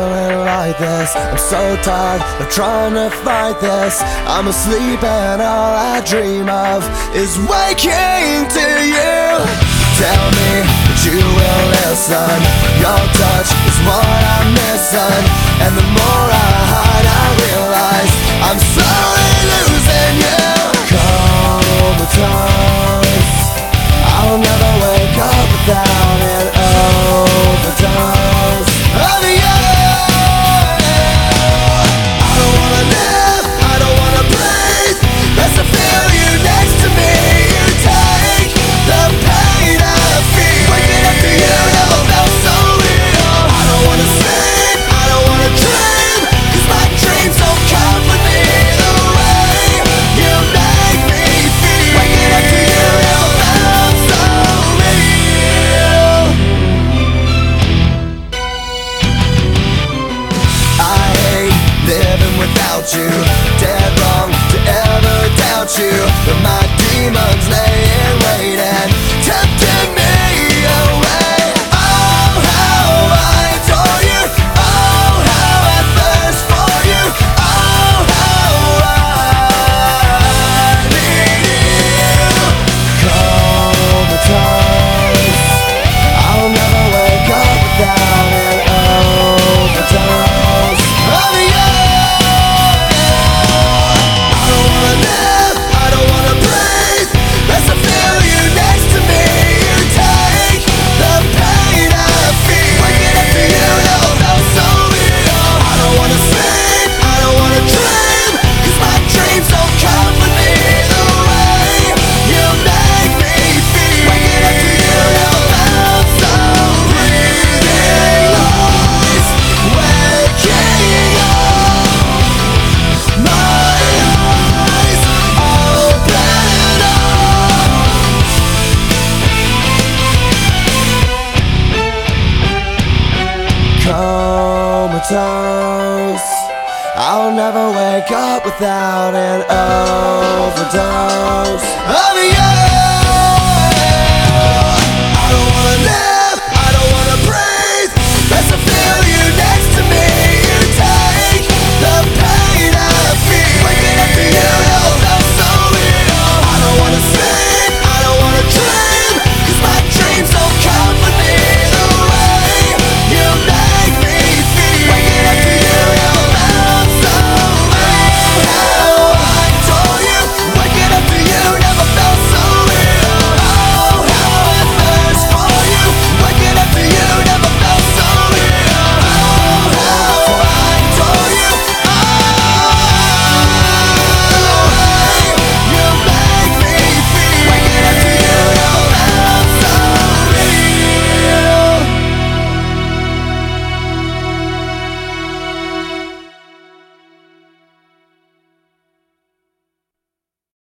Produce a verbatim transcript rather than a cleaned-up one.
feeling like this. I'm so tired of trying to fight this. I'm asleep and all I dream of is waking to you. Tell me that you will listen. Your touch is what I'm missing, and the more I hide I realize I'm slowly losing you. Comatose, I'll never wake up without an overdose of you. I don't wanna live, I don't wanna breathe, just to feel you next to me. You take the pain I feel. Waking up to you never felt so real. I don't wanna sleep, I don't wanna dream, 'cause my dreams don't comfort me the way you make me feel. Waking up to you never felt so real. I hate living without you. Dead wrong to ever doubt you, but my demons lay in wait and tempting me away. Oh, how I adore you. Oh, how I thirst for you. Oh, how I need you. Comatose, I'll never wake up without an overdose of you. I don't wanna live, I don't wanna breathe, just to feel you next to me. You take the pain I feel. Waking up to you never felt so real. I don't wanna sleep, I don't wanna dream, 'cause my dreams don't comfort me the way you make me feel. Waking up to you never felt so real. Eyes waking up, my eyes open up. Comatose, I'll never wake up without an overdose of you.